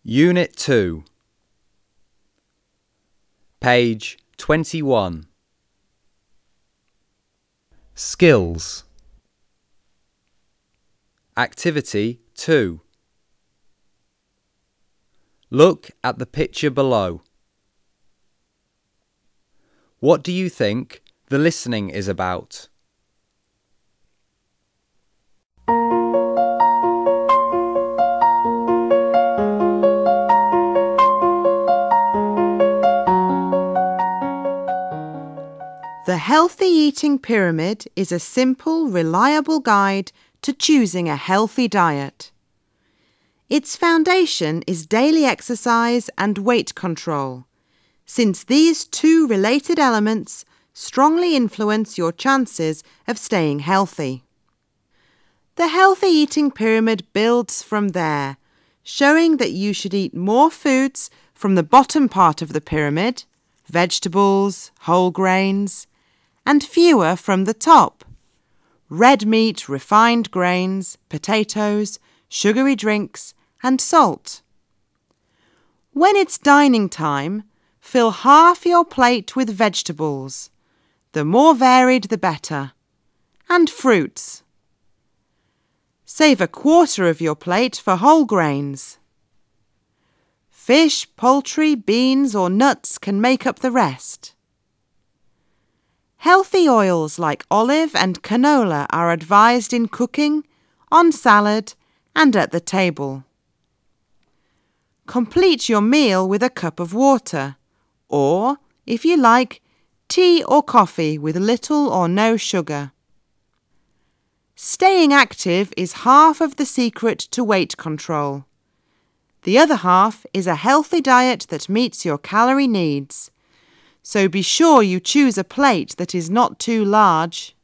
Unit 2, page 21. Skills. Activity 2. Look at the picture below. What do you think the listening is about? The Healthy Eating Pyramid is a simple, reliable guide to choosing a healthy diet. Its foundation is daily exercise and weight control, since these two related elements strongly influence your chances of staying healthy. The Healthy Eating Pyramid builds from there, showing that you should eat more foods from the bottom part of the pyramid, vegetables, whole grains, and fewer from the top, red meat, refined grains, potatoes, sugary drinks, and salt. When it's dining time, fill half your plate with vegetables. The more varied the better, and fruits. Save a quarter of your plate for whole grains. Fish, poultry, beans, or nuts can make up the rest. Healthy oils like olive and canola are advised in cooking, on salad, and at the table. Complete your meal with a cup of water, or, if you like, tea or coffee with little or no sugar. Staying active is half of the secret to weight control. The other half is a healthy diet that meets your calorie needs. So be sure you choose a plate that is not too large.